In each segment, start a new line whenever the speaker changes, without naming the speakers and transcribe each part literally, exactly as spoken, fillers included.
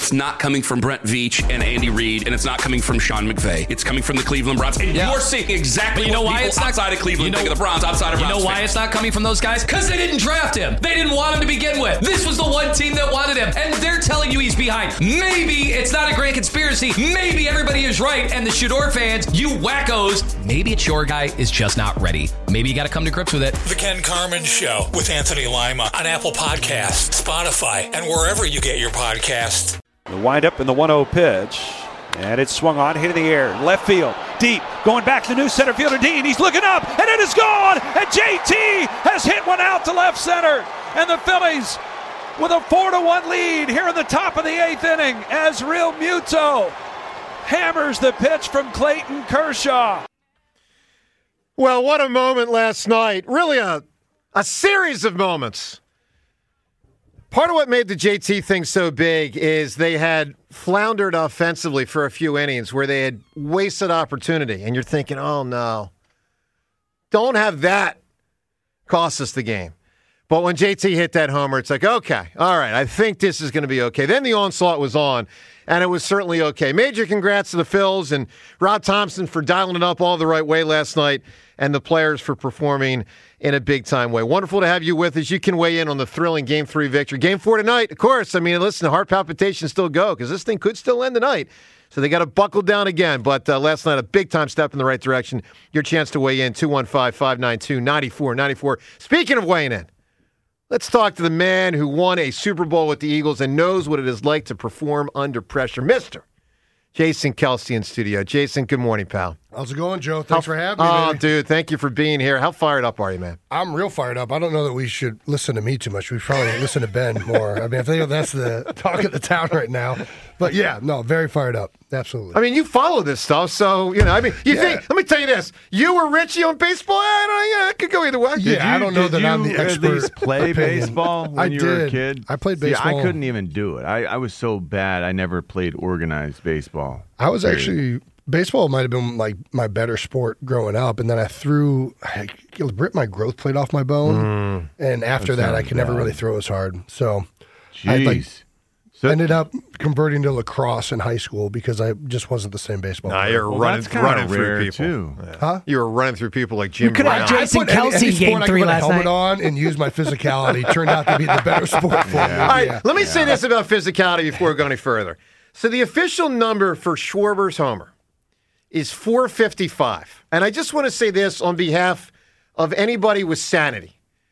it's not coming from Brent Veach and Andy Reid, and it's not coming from Sean McVay. It's coming from the Cleveland Browns. And yeah. you're seeing exactly but you know what why people it's not, outside of Cleveland you know, think of the Browns, outside of
You
Browns
know why
fans.
it's not coming from those guys? Because they didn't draft him. They didn't want him to begin with. This was the one team that wanted him, and they're telling you he's behind. Maybe it's not a grand conspiracy. Maybe everybody is right, and the Shador fans, you wackos, maybe it's your guy is just not ready. Maybe you got to come to grips with it.
The Ken Carman Show with Anthony Lima on Apple Podcasts, Spotify, and wherever you get your podcasts.
The windup and the one oh pitch. And it's swung on, hit in the air, left field, deep, going back to the new center fielder, Dean. He's looking up, and it is gone. And J T has hit one out to left center. And the Phillies with a four to one lead here in the top of the eighth inning as Real Muto hammers the pitch from Clayton Kershaw.
Well, what a moment last night. Really a, a series of moments. Part of what made the J T thing so big is they had floundered offensively for a few innings where they had wasted opportunity. And you're thinking, oh, no. Don't have that cost us the game. But when J T hit that homer, it's like, okay, all right, I think this is going to be okay. Then the onslaught was on, and it was certainly okay. Major congrats to the Phils and Rob Thompson for dialing it up all the right way last night, and the players for performing in a big-time way. Wonderful to have you with us. You can weigh in on the thrilling Game three victory. Game four tonight, of course. I mean, listen, the heart palpitations still go because this thing could still end tonight. So they got to buckle down again. But uh, last night, a big-time step in the right direction. Your chance to weigh in, two one five, five nine two, nine four nine four. Speaking of weighing in, let's talk to the man who won a Super Bowl with the Eagles and knows what it is like to perform under pressure, Mister Jason Kelce in studio. Jason, good morning, pal.
How's it going, Joe? Thanks
How,
for having me.
Oh,
man.
dude, thank you for being here. How fired up are you, man?
I'm real fired up. I don't know that we should listen to me too much. We probably listen to Ben more. I mean, I think that's the talk of the town right now. But yeah, no, very fired up. Absolutely.
I mean, you follow this stuff, so, you know, I mean, you yeah. think, let me tell you this. You or Richie on baseball, I don't know, yeah, it could go either way.
Yeah,
you,
I don't know that I'm the expert.
At least play
opinion.
baseball when
I
you
did.
were a kid?
I played
See,
baseball.
I couldn't even do it. I, I was so bad, I never played organized baseball.
I was
Period.
actually, baseball might have been like my better sport growing up, and then I threw, I ripped my growth plate off my bone, mm. and after that, that I could bad. never really throw as hard. So
Jeez.
I like,
so,
ended up converting to lacrosse in high school because I just wasn't the same baseball
nah,
player.
you're
well,
running, running through people.
Too.
Yeah.
Huh?
You were running through people like Jim
You could
Brown.
have Jason
I put any,
Kelce
any
game
sport
three
I could put a
last
helmet
night.
on and use my physicality turned out to be the better sport for me.
All right,
yeah.
let me
yeah.
say this about physicality before we go any further. So the official number for Schwarber's homer is four fifty-five. And I just want to say this on behalf of anybody with sanity.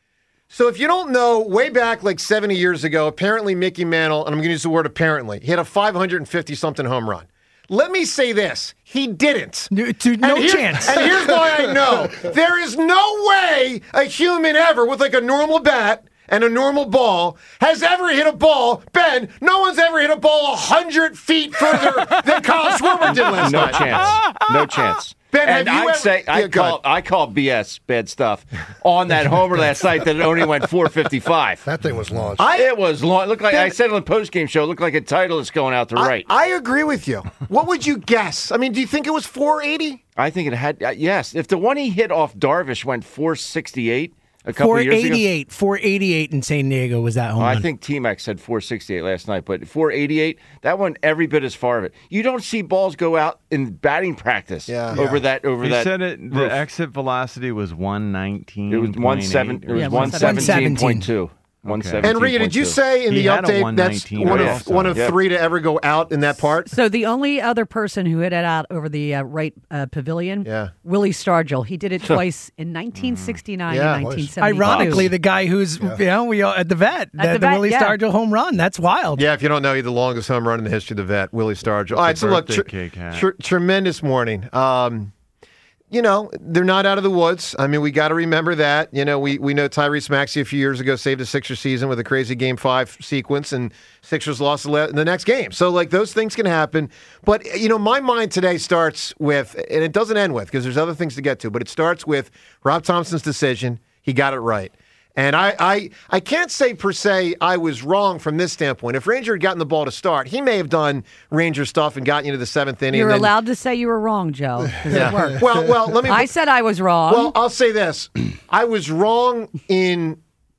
So if you don't know, way back like seventy years ago, apparently Mickey Mantle, and I'm going to use the word apparently, hit a five fifty-something home run. Let me say this. He didn't.
No, to, no
and here,
chance.
And here's why I know. There is no way a human ever with like a normal bat and a normal ball has ever hit a ball. Ben, no one's ever hit a ball one hundred feet further than Kyle Schwarber did last
no
night.
No chance. No chance.
Ben,
and
have you
I'd
ever,
say I
yeah,
call I call B S bad stuff on that homer last night that it only went four fifty-five.
That thing was launched.
I,
it was long. Looked like
Ben,
I said on the post game show. It looked like a title is going out to
I,
right.
I agree with you. What would you guess? I mean, do you think it was four eighty?
I think it had. Uh, yes, if the one he hit off Darvish went four sixty-eight. A couple years ago.
four eighty-eight, four eighty-eight in San Diego was that home
oh,
run.
I think T-Mac said four sixty-eight last night, but four eighty-eight, that one every bit as far of it. You don't see balls go out in batting practice
yeah.
over
yeah.
that over
he
that.
said it. The roof. Exit velocity was one nineteen.
It was one seven. It was
yeah,
one seventeen point two. One seventeen.
And Rita, did you say in
he
the update that's one of
also.
one of
yep.
three to ever go out in that part?
So the only other person who hit it out over the uh, right uh, pavilion,
yeah.
Willie Stargell. He did it twice in nineteen sixty-nine
yeah.
and nineteen seventy-two.
Ironically, the guy who's
yeah.
you know we all, at the vet,
At
the,
the
the
vet,
Willie
yeah.
Stargell home run. That's wild.
Yeah, if you don't know, he's the longest home run in the history of the vet, Willie Stargell. All right, so look, tr- tr- tremendous morning. Um, you know, they're not out of the woods. I mean, we got to remember that. You know, we, we know Tyrese Maxey a few years ago saved a Sixers season with a crazy Game five sequence, and Sixers lost the next game. So, like, those things can happen. But, you know, my mind today starts with, and it doesn't end with, because there's other things to get to, but it starts with Rob Thompson's decision. He got it right. And I, I I can't say per se I was wrong from this standpoint. If Ranger had gotten the ball to start, he may have done Ranger stuff and gotten you to the seventh inning.
You're
and then,
allowed to say you were wrong, Joe, because
yeah.
it worked.
Well, well, let me.
I said I was wrong.
Well, I'll say this: I was wrong in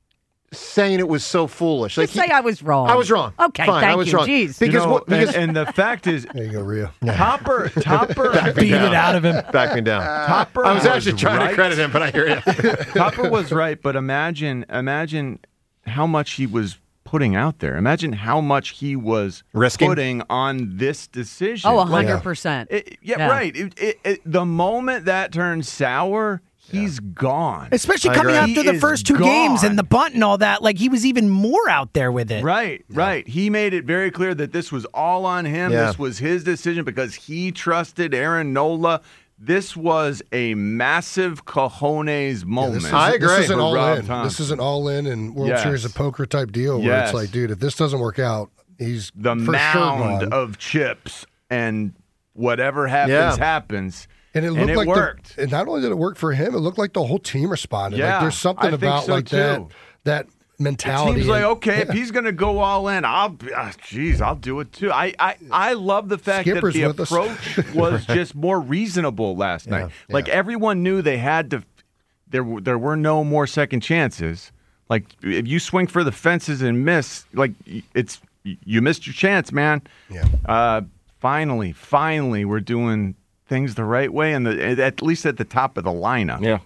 saying it was so foolish. Like
Just say I was wrong.
I was wrong.
Okay,
Fine,
thank
I was
you.
wrong.
Jeez.
Because,
You know,
what, because
and, and the fact is,
There you go, Rio.
Topper, Topper,
Beat it out of him.
back me down.
Topper.
I was actually trying
right.
to credit him, but I hear you.
Topper was right, but imagine, imagine how much he was putting out there. Imagine how much he was
Risking.
putting on this decision.
Oh, one
Like,
hundred percent.
it- yeah,
Yeah.
right. It, it, it, the moment that turns sour, he's gone.
Especially
I
coming
agree.
after
He
the
is
first two
gone.
games and the bunt and all that. Like, he was even more out there with it.
Right, right. He made it very clear that this was all on him.
Yeah.
This was his decision because he trusted Aaron Nola. This was a massive cojones moment.
This is,
I agree.
This isn't
for
all
Rob
in.
Thompson.
This is an all in and World
Yes.
Series of Poker type deal where
Yes.
it's like, dude, if this doesn't work out, he's
the
for
mound
sure gone.
of chips, and whatever happens,
Yeah.
happens.
And it looked like
worked.
The, and not only did it work for him, it looked like the whole team responded.
Yeah,
like there's something
I think
about
so,
like that
too.
that
It
mentality.
seems like
and-
okay, if he's going to go all in, I'll. be- ah, Geez, I'll do it too. I, I, I love the fact
Skipper's
that the
with us.
approach was just more reasonable last night.
Yeah,
Like
yeah.
everyone knew they had to. There, were- there were no more second chances. Like if you swing for the fences and miss, like it's you missed your chance, man.
Yeah.
Uh, finally, finally, we're doing things the right way, and the at least at the top of the lineup.
Yeah.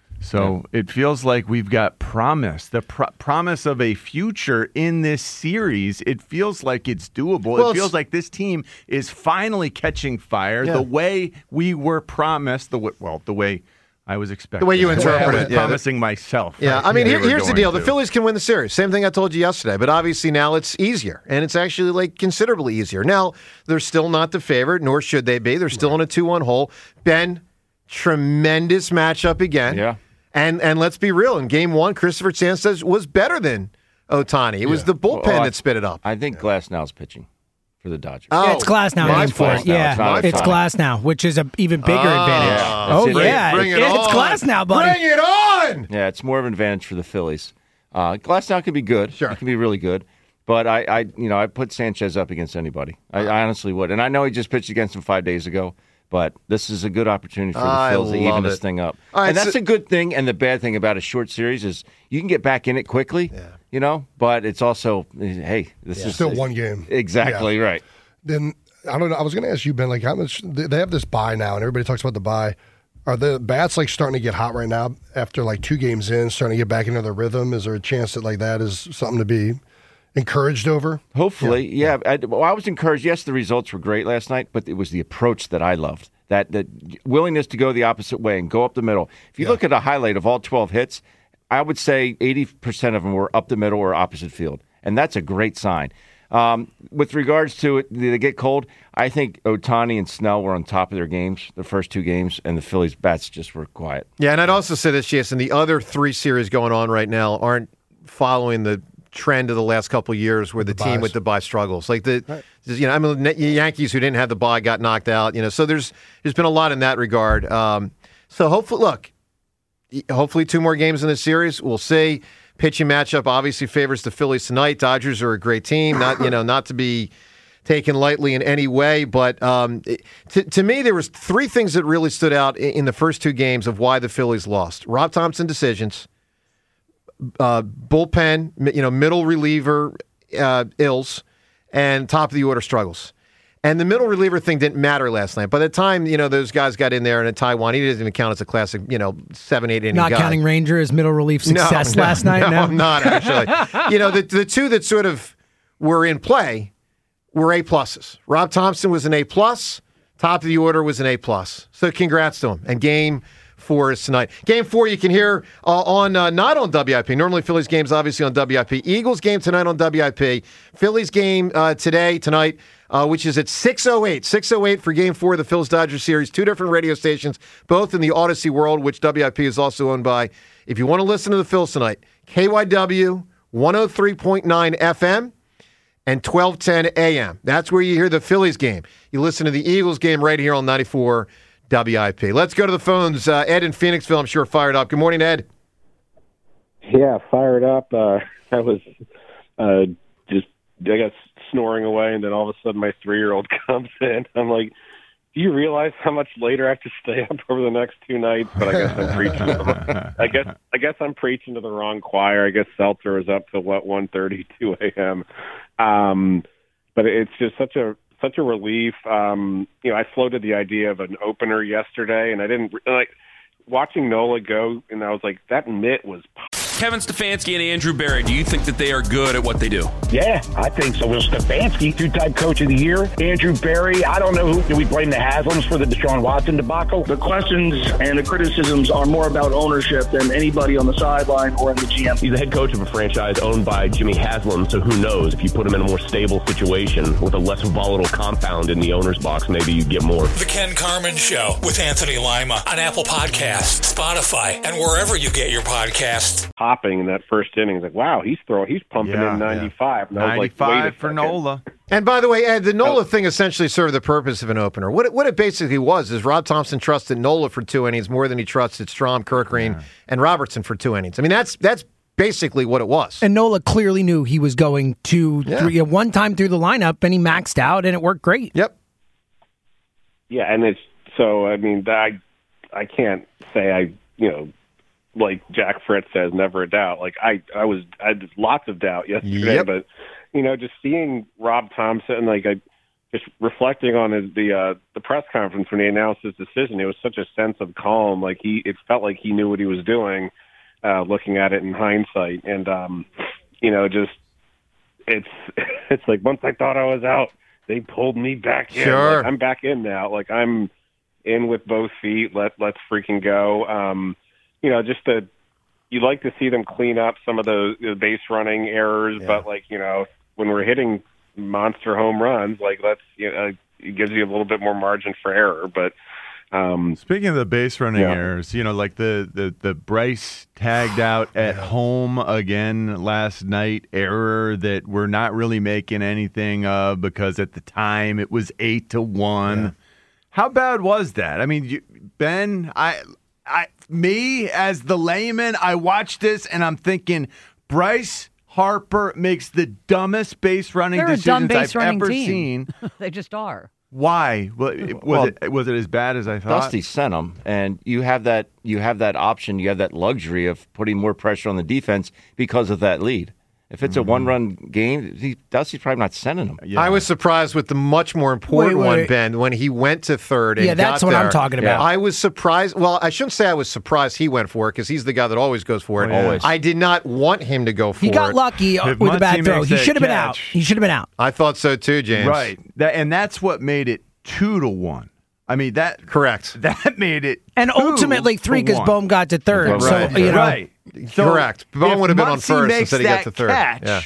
So it feels like we've got promise, the pro- promise of a future in this series. It feels like it's doable.
Well,
it
it's-
feels like this team is finally catching fire
Yeah.
the way we were promised. The w- well, the way I was expecting.
The way you
I
interpret
was
it, yeah.
promising myself.
Yeah, I mean,
they
here,
were
here's the
going
deal. The
to.
Phillies can win the series. Same thing I told you yesterday, but obviously now it's easier, and it's actually like considerably easier. Now, they're still not the favorite, nor should they be. They're still in a two one hole. Ben, tremendous matchup again.
Yeah.
And and let's be real. In game one, Christopher Sanchez was better than Ohtani. It was the bullpen
Well, I-
that spit it up.
I think Glasnow's pitching for the Dodgers.
Oh,
Yeah, it's Glass now.
my
Name for
fault.
it. Yeah,
It's not
it's
Ohtani.
Glass now, which is an even bigger
Ah,
advantage.
yeah.
Oh
Bring it-
yeah,
bring it
it's
on.
Glass now, buddy.
Bring it on!
Yeah, it's more of an advantage for the Phillies. Uh, Glasnow can be good.
Sure.
It can be really good. But I, I, you know, I put Sanchez up against anybody. I, I honestly would. And I know he just pitched against him five days ago, but this is a good opportunity for the
I
Phils to even
love
this
it.
thing up.
All right,
and that's
so-
a good thing. And the bad thing about a short series is you can get back in it quickly,
Yeah.
you know, but it's also, hey, this is
Still one game.
Exactly
Yeah.
right.
Then I don't know. I was going to ask you, Ben, like how much they they have this bye now, and everybody talks about the bye. Are the bats like starting to get hot right now after like two games in, starting to get back into their rhythm? Is there a chance that like that is something to be encouraged over?
Hopefully, yeah. I, well, I was encouraged. Yes, the results were great last night, but it was the approach that I loved. That that willingness to go the opposite way and go up the middle. If you look at a highlight of all twelve hits, I would say eighty percent of them were up the middle or opposite field, and that's a great sign. Um, with regards to it, did they get cold? I think Ohtani and Snell were on top of their games, the first two games, and the Phillies' bats just were quiet.
Yeah, and I'd also say this, Jason, the other three series going on right now aren't following the trend of the last couple of years where the,
The
team
buys.
with the bye struggles. Like the, you know, I mean, the Yankees who didn't have the bye got knocked out. You know, so there's there's been a lot in that regard. Um, so hopefully, look, hopefully two more games in this series. We'll see. Pitching matchup obviously favors the Phillies tonight. Dodgers are a great team, not you know not to be taken lightly in any way. But um, it- to, to me, there was three things that really stood out in, in the first two games of why the Phillies lost. Rob Thompson decisions, uh, bullpen, mi- you know, middle reliever uh, ills, and top of the order struggles. And the middle reliever thing didn't matter last night. By the time, you know, those guys got in there, and in Taiwan, he doesn't even count as a classic, you know, seven, eight inning
Not
guy.
counting Ranger as middle relief success
No, no,
last night.
No,
No,
I'm not actually. You know, the the two that sort of were in play were A pluses. Rob Thompson was an A plus. Top of the order was an A plus. So congrats to him. And game four is tonight. Game four you can hear uh, on uh, not on W I P. Normally Phillies games obviously on W I P. Eagles game tonight on W I P. Phillies game uh, today tonight. Uh, which is at six oh eight. six oh eight for Game four of the Phillies-Dodgers series. Two different radio stations, both in the Odyssey world, which W I P is also owned by. If you want to listen to the Phils tonight, K Y W one oh three point nine F M and twelve ten A M. That's where you hear the Phillies game. You listen to the Eagles game right here on ninety-four W I P. Let's go to the phones. Uh, Ed in Phoenixville, I'm sure, fired up. Good morning, Ed.
Yeah, fired up. Uh, I was uh, just, I got snoring away, and then all of a sudden my three-year-old comes in. I'm like, do you realize how much later I have to stay up over the next two nights? But I guess I'm preaching. To the, I guess I guess I'm preaching to the wrong choir. I guess Seltzer is up to what one thirty, two a.m. Um, but it's just such a such a relief. Um, you know, I floated the idea of an opener yesterday, and I didn't like watching Nola go, and I was like, that mitt was.
Kevin Stefanski and Andrew Berry, do you think that they are good at what they do?
Yeah, I think so. Will Stefanski, two-time coach of the year. Andrew Berry, I don't know who. Do we blame the Haslams for the Deshaun Watson debacle?
The questions and the criticisms are more about ownership than anybody on the sideline or in the G M.
He's the head coach of a franchise owned by Jimmy Haslam, so who knows? If you put him in a more stable situation with a less volatile compound in the owner's box, maybe you get more.
The Ken Carman Show with Anthony Lima on Apple Podcasts, Spotify, and wherever you get your podcasts.
Hopping in that first inning, it's like, wow, he's throwing, he's pumping
Yeah,
in ninety-five.
yeah.
And I was like, wait a
for
second.
Nola.
And by the way, Ed, the Nola
Oh.
thing essentially served the purpose of an opener. What it, what it basically was is Rob Thompson trusted Nola for two innings more than he trusted Strom, Kirkgreen, yeah. and Robertson for two innings. I mean, that's that's basically what it was.
And Nola clearly knew he was going to
Yeah.
three, one time through the lineup, and he maxed out, and it worked great.
Yep.
Yeah, and it's so. I mean, I I can't say I you know. Like Jack Fritz says, never a doubt. Like I, I was, I had lots of doubt yesterday,
Yep.
but you know, just seeing Rob Thompson, like I, just reflecting on his, the uh, the press conference when he announced his decision, it was such a sense of calm. Like he, it felt like he knew what he was doing, uh, looking at it in hindsight, and um, you know, just it's it's like once I thought I was out, they pulled me back in.
Sure.
Like, I'm back in now. Like I'm in with both feet. Let let's freaking go. Um, You know, just to, you like to see them clean up some of the, the base running errors,
Yeah.
but like, you know, when we're hitting monster home runs, like let's, you know, it gives you a little bit more margin for error. But um,
speaking of the base running
yeah.
errors, you know, like the, the, the Bryce tagged out at home again last night error that we're not really making anything of because at the time it was eight to one. Yeah. How bad was that? I mean, you, Ben, I. I, me as the layman, I watched this and I'm thinking Bryce Harper makes the dumbest base running
They're a dumb
decisions
base
I've
running
ever
team.
seen.
They just are.
Why? Was, it, was,
Well,
it, was it as bad as I thought?
Dusty sent him, and you have that you have that option, you have that luxury of putting more pressure on the defense because of that lead. If it's a
Mm-hmm.
one-run game, he, Dusty's probably not sending him.
Yeah.
I was surprised with the much more important
Wait, wait,
one,
wait.
Ben, when he went to third. And
Yeah, that's
got
what I'm
there.
talking about.
I was surprised. Well, I shouldn't say I was surprised he went for it because he's the guy that always goes for it.
Oh, yeah.
Always.
I did not want him to go for
He got
it.
lucky uh,
If
with a
Muncy
bad throw.
makes
He
that
should have been out.
catch-
He should have been out.
I thought so too, James.
Right. That, and that's what made it two to one. I mean, that
Correct.
that made it
And
two
ultimately three
to
because
one.
Bohm got to third.
Right.
So, you know,
Right. So
Correct. Bohm
if
would have been on
Muncy
first
makes
instead he got
that
to third.
Catch,
Yeah.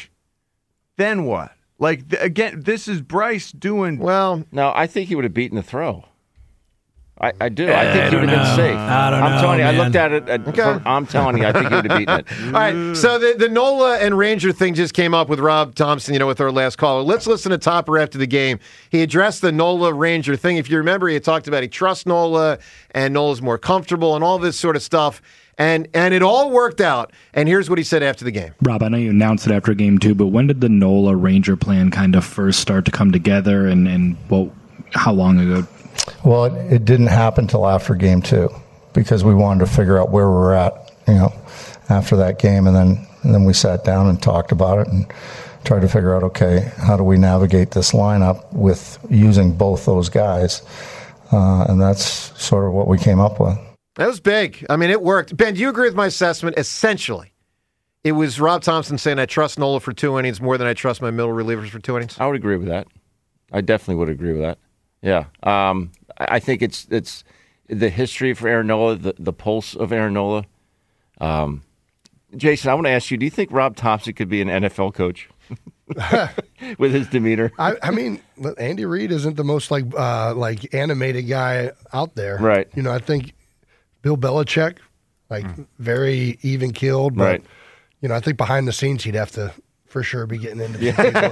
Then what? Like, th- again, this is Bryce doing.
Well,
No, I think he would have beaten the throw. I, I do. I think he would have been
know.
safe.
I don't
I'm
know,
telling you,
man.
I looked at it. At,
Okay.
from, I'm telling you, I think he would have beaten it.
all right. So the, the Nola and Ranger thing just came up with Rob Thompson, you know, with our last caller. Let's listen to Topper after the game. He addressed the Nola Ranger thing. If you remember, he had talked about he trusts Nola and Nola's more comfortable and all this sort of stuff. And and it all worked out. And here's what he said after the game.
Rob, I know you announced it after game two, but when did the Nola Ranger plan kind of first start to come together, and, and well, how long ago?
Well, it, it didn't happen until after game two because we wanted to figure out where we were at, you know, after that game. And then, and then we sat down and talked about it and tried to figure out, okay, how do we navigate this lineup with using both those guys? Uh, and that's sort of what we came up with.
That was big. I mean, it worked. Ben, do you agree with my assessment? Essentially, it was Rob Thompson saying, I trust Nola for two innings more than I trust my middle relievers for two innings.
I would agree with that. I definitely would agree with that. Yeah. Um, I I think it's it's the history for Aaron Nola, the, the pulse of Aaron Nola. Um, Jason, I want to ask you, do you think Rob Thompson could be an N F L coach with his demeanor?
I, I mean, Andy Reid isn't the most like uh, like animated guy out there,
Right.
You know, I think Bill Belichick, like very even keeled, but
Right.
you know, I think behind the scenes he'd have to for sure be getting into these people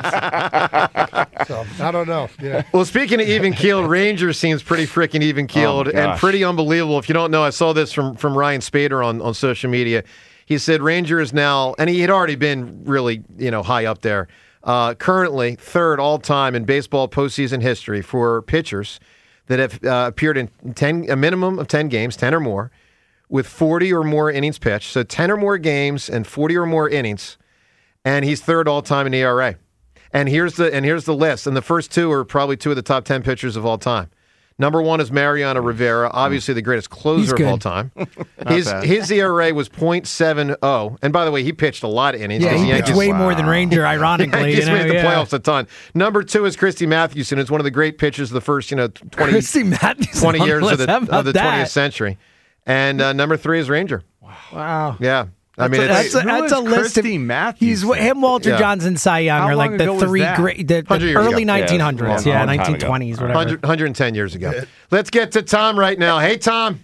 at times. So I don't know. Yeah.
Well, speaking of even keeled, Rangers seems pretty freaking even keeled
Oh, my
and
gosh.
pretty unbelievable. If you don't know, I saw this from, from Ryan Spader on, on social media. He said Ranger is now, and he had already been really, you know, high up there. Uh, currently third all time in baseball postseason history for pitchers that have uh, appeared in ten, a minimum of ten games, ten or more, with forty or more innings pitched. So ten or more games and forty or more innings, and he's third all time in E R A. And here's the and here's the list. And the first two are probably two of the top ten pitchers of all time. Number one is Mariano Rivera, obviously the greatest closer of all time. his
bad.
his E R A was point seven oh. And by the way, he pitched a lot of innings.
Yeah,
because
he
the
pitched
Yankees-
way more than Ranger, ironically.
Yankees
you know,
made the
yeah.
playoffs a ton. Number two is Christy Mathewson. It's one of the great pitchers of the first, you know, twenty,
Christy Mathewson
twenty
on the
years of
list. How
the,
about
of the
that?
twentieth century. And uh, number three is Ranger.
Wow.
Yeah. I
That's
mean,
a,
it's,
that's a, that's a list of he's him, Walter
Yeah.
Johnson, Cy Young
How
are like
long
the
ago was
three
that?
great, the,
one hundred
the
years
early
ago.
nineteen hundreds, yeah,
Long time
nineteen
ago.
twenties, whatever.
one hundred, one hundred ten years ago. Let's get to Tom right now. Hey, Tom.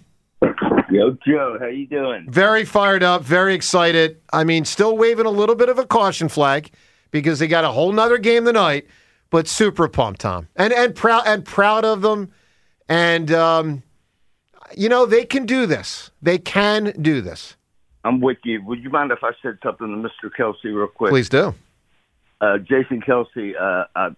Yo, Joe, how you doing?
Very fired up, very excited. I mean, still waving a little bit of a caution flag because they got a whole nother game tonight, but super pumped, Tom, and and proud and proud of them. And um, you know they can do this. They can do this.
I'm with you. Would you mind if I said something to Mister Kelsey real quick?
Please do.
Uh, Jason Kelsey, uh, I'm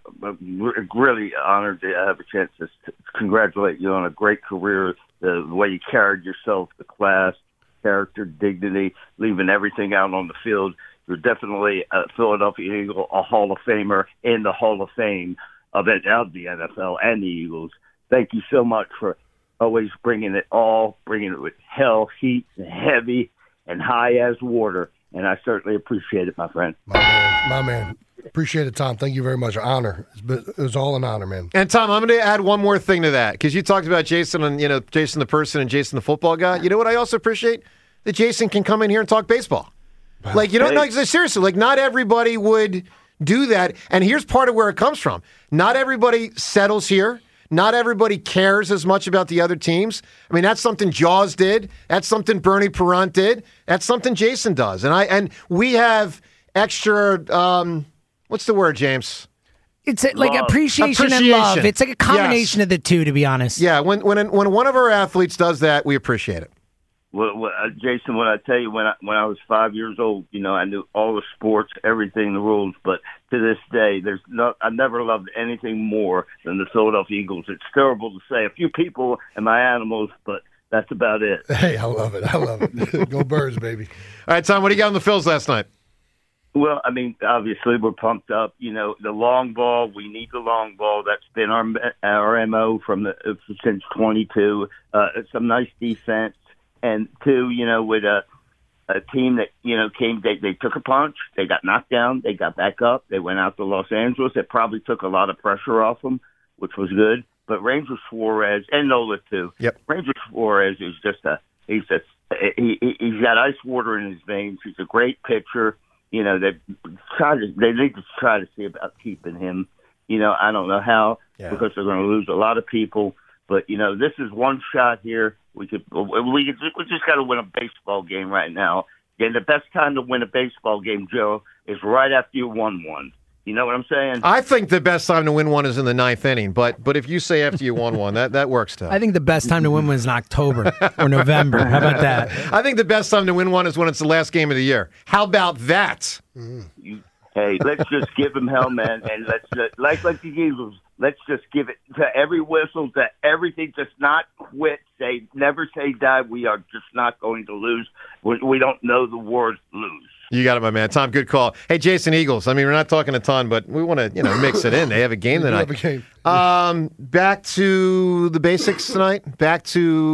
really honored to have a chance to congratulate you on a great career, the way you carried yourself, the class, character, dignity, leaving everything out on the field. You're definitely a Philadelphia Eagle, a Hall of Famer in the Hall of Fame of, it, of the N F L and the Eagles. Thank you so much for always bringing it all, bringing it with hell, heat, and heavy, and high as water, and I certainly appreciate it, my friend.
My man, my man. Appreciate it, Tom. Thank you very much. Honor. It's been, it was all an honor, man.
And Tom, I'm going to add one more thing to that because you talked about Jason and you know Jason the person and Jason the football guy. You know what I also appreciate? That Jason can come in here and talk baseball. Like you don't know seriously. Like not everybody would do that, and here's part of where it comes from. Not everybody settles here. Not everybody cares as much about the other teams. I mean, that's something Jaws did. That's something Bernie Perrant did. That's something Jason does. And I and we have extra. Um, what's the word, James?
It's a, like
Love.
appreciation, and
Appreciation.
love. It's like a combination
Yes.
of the two, to be honest.
Yeah, when when when one of our athletes does that, we appreciate it.
Well, well, uh, Jason, when I tell you, when I when I was five years old, you know, I knew all the sports, everything, the rules. But to this day, there's no, I never loved anything more than the Philadelphia Eagles. It's terrible to say. A few people and my animals, but that's about it.
Hey, I love it. I love it. Go Birds, baby.
All right, Tom, what do you got on the Phils last night?
Well, I mean, obviously we're pumped up. You know, the long ball. We need the long ball. That's been our our M O from the since twenty-two. Uh, some nice defense. And two, you know, with a a team that, you know, came, they, they took a punch, they got knocked down, they got back up, they went out to Los Angeles. It probably took a lot of pressure off them, which was good. But Ranger Suarez, and Nola too.
Yep.
Ranger Suarez is just a, he's a, he, he's got ice water in his veins. He's a great pitcher. You know, they try to, they need to try to see about keeping him. You know, I don't know how,
Yeah.
because they're going to lose a lot of people. But, you know, this is one shot here. We could, we could, we just got to win a baseball game right now. And the best time to win a baseball game, Joe, is right after you won one. You know what I'm saying?
I think the best time to win one is in the ninth inning, but but if you say after you won one, that, that works too.
I think the best time to win was in October or November. How about that?
I think the best time to win one is when it's the last game of the year. How about that?
You, hey, let's just give him hell, man, and let's just, like like the Eagles. Let's just give it to every whistle, to everything. Just not quit. Say never say die. We are just not going to lose. We, we don't know the word lose.
You got it, my man. Tom, good call. Hey, Jason Eagles. I mean, we're not talking a ton, but we want to, you know, mix it in. They have a game
We do
tonight.
have a game.
Um, back to the basics tonight. Back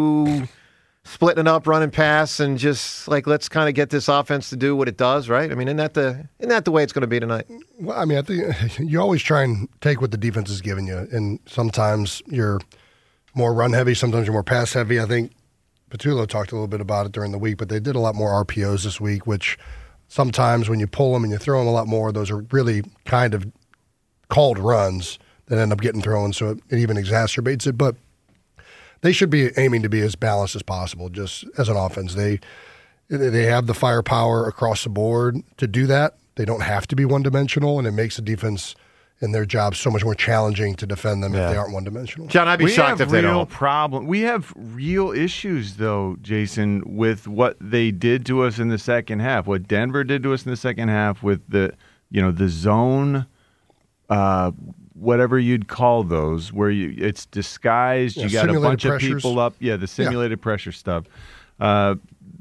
to splitting it up, running pass, and just like let's kind of get this offense to do what it does, right? I mean, isn't that the isn't that the way it's going to be tonight?
Well, I mean, I think you always try and take what the defense is giving you, and sometimes you're more run heavy, sometimes you're more pass heavy. I think Patullo talked a little bit about it during the week, but they did a lot more R P Os this week, which sometimes when you pull them and you throw them a lot more, those are really kind of called runs that end up getting thrown, so it, it even exacerbates it. But they should be aiming to be as balanced as possible, just as an offense. They they have the firepower across the board to do that. They don't have to be one-dimensional, and it makes the defense and their job so much more challenging to defend them
Yeah.
if they aren't one-dimensional.
John, I'd be
we
shocked
have
if they
real
don't.
problem. We have real issues, though, Jason, with what they did to us in the second half. What Denver did to us in the second half with the, you know, the zone, uh, whatever you'd call those, where you it's disguised.
Yeah,
you got a bunch
pressures.
of people up. Yeah, the simulated yeah. pressure stuff. Uh,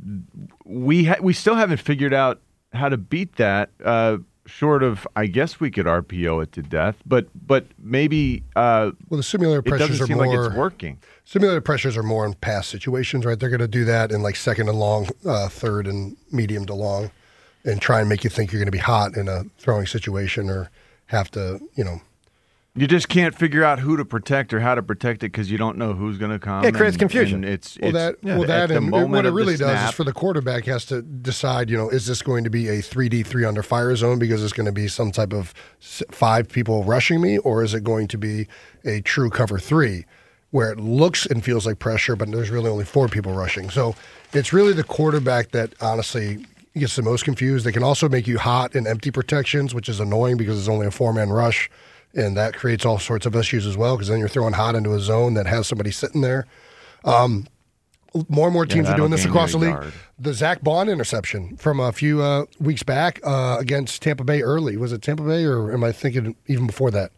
we ha- we still haven't figured out how to beat that. Uh, short of, I guess we could R P O it to death, but but maybe. Uh,
well, the simulated pressures
it doesn't
are
seem
more
like it's working.
Simulated pressures are more in pass situations, right? They're going to do that in like second and long, uh, third and medium to long, and try and make you think you're going to be hot in a throwing situation or have to, you know.
You just can't figure out who to protect or how to protect it because you don't know who's going to come.
It creates
and,
confusion.
And it's,
well,
it's,
that,
yeah,
well, that and what it really does
snap,
is for the quarterback has to decide, you know, is this going to be a three D, three under fire zone because it's going to be some type of five people rushing me, or is it going to be a true cover three where it looks and feels like pressure, but there's really only four people rushing. So it's really the quarterback that honestly gets the most confused. They can also make you hot in empty protections, which is annoying because it's only a four-man rush. And that creates all sorts of issues as well because then you're throwing hot into a zone that has somebody sitting there. Um, more and more teams
yeah,
are doing this across the league.
Yard.
The Zach Bond interception from a few uh, weeks back uh, against Tampa Bay early. Was it Tampa Bay or am I thinking even before that?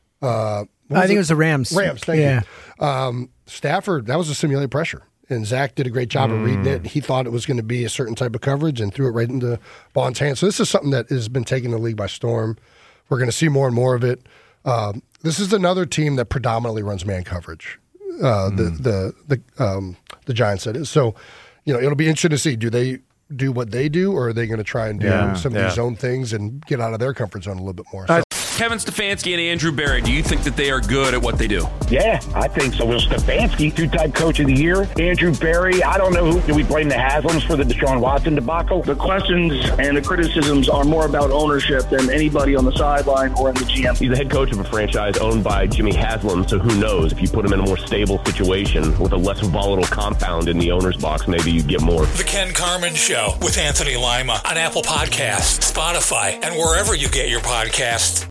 Uh,
I think it? it was the Rams.
Rams, thank
yeah.
you. Um, Stafford, that was a simulated pressure. And Zach did a great job mm. of reading it. He thought it was going to be a certain type of coverage and threw it right into Bond's hands. So this is something that has been taking the league by storm. We're going to see more and more of it. Um, this is another team that predominantly runs man coverage. Uh, mm. The the the um, the Giants, that is. So, you know, it'll be interesting to see. Do they do what they do, or are they going to try and do
yeah,
some
yeah.
of these own things and get out of their comfort zone a little bit more?
Uh,
So.
Kevin Stefanski and Andrew Berry, do you think that they are good at what they do?
Yeah, I think so. Will Stefanski, two-time coach of the year. Andrew Berry, I don't know who. Do we blame the Haslams for the Deshaun Watson debacle?
The questions and the criticisms are more about ownership than anybody on the sideline or in the G M.
He's the head coach of a franchise owned by Jimmy Haslam, so who knows? If you put him in a more stable situation with a less volatile compound in the owner's box, maybe you get more.
The Ken Carman Show with Anthony Lima on Apple Podcasts, Spotify, and wherever you get your podcasts.